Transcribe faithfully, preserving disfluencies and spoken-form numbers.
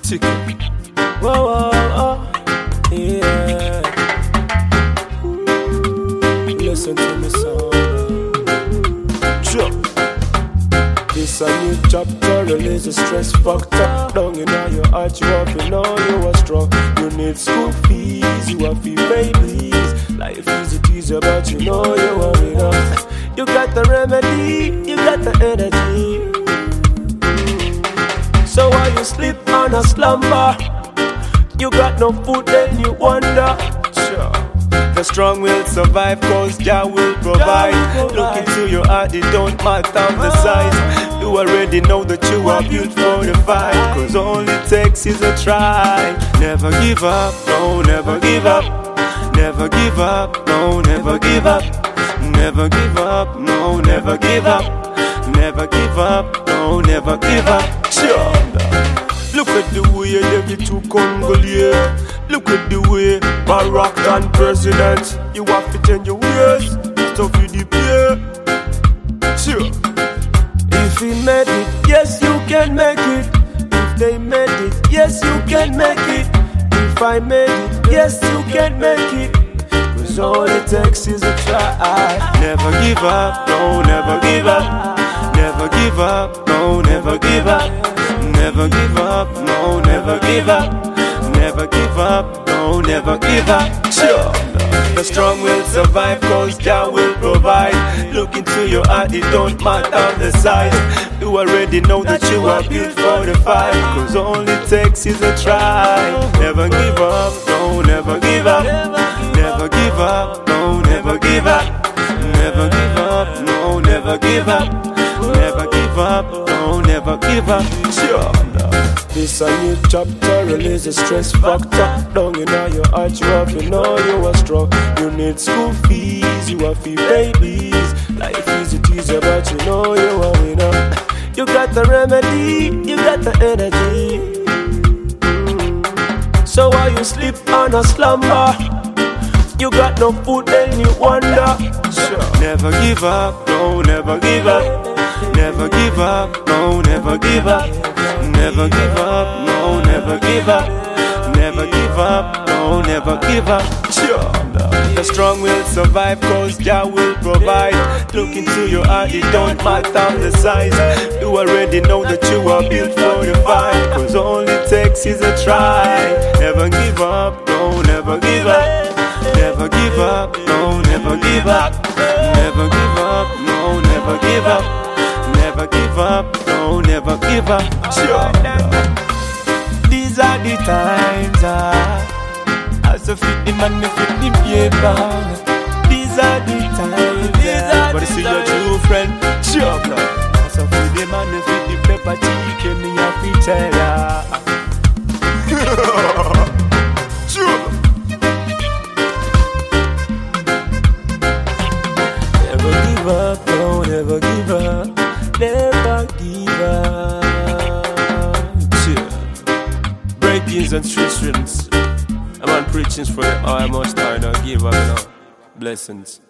ticket. Whoa, whoa, oh, yeah. Listen to me song. Sure. This a new chapter, release a stress factor. Down in your heart, you have to know you are strong. You need school fees, you have to pay please. Life is it easy, but you know you are enough. You got the remedy, you got the energy. So while you sleep on a slumber, you got no food, then you wonder. Sure. The strong will survive, cause Jah will provide. Look into your heart, it don't matter the size. You already know that you are built for the fight, cause all it takes is a try. Never give up, no, never give up. Never give up, no, never give up. Never give up, no, never give up. Never give up, no, never give up. Sure. Look at the way they get to Congolese. Look at the way Barack done president. You have to change your ways, stuff you the pay. Sure. If he made it, yes you can make it. If they made it, yes you can make it. If I made it, yes you can make it. Cause all it takes is a try. Never give up, no, never give up. Never give up, no, never give up. Never give up, no, never give up. Never give up, no, never give up. Sure. The strong will survive, cause Jah will provide. Look into your heart, it don't matter the size. You already know that you are built for the fight, cause all it takes is a try. Never give up, no, never give up. Never give up, no, never give up. Never give up, no, never give up. Never give up, no, never give up. Sure. This a new chapter, release the stress factor. Down in your heart, you have to know you are strong. You need school fees, you have to pay bills. Life is it easy, but you know you are winner. You got the remedy, you got the energy. Mm. So while you sleep on a slumber, you got no food, then you wonder. Sure. Never give up, no, never give up. Never give up, no, never give up. Never give up, no, never give up. Never give up, no, never give up. Sure. The strong will survive, cause Jah will provide. Look into your heart, it don't matter the size. You already know that you are built for the fight, cause all it takes is a try. Never give up, no, never give up. Never give up, no, never give up. Never give up, no, never give up. Never give up, no, never give up. Sure. These are the times, ah, as a fit the man, the fit the paper. These are the times, ah, but see your true friend. Sure. As a fit the man, the fit the paper, chicken, me a fit tell ya. Sure. Never give up, no, never give up. Never give up. Yeah. Breakings and street streams. I'm on preachings for the I must I not give up, you know. Blessings.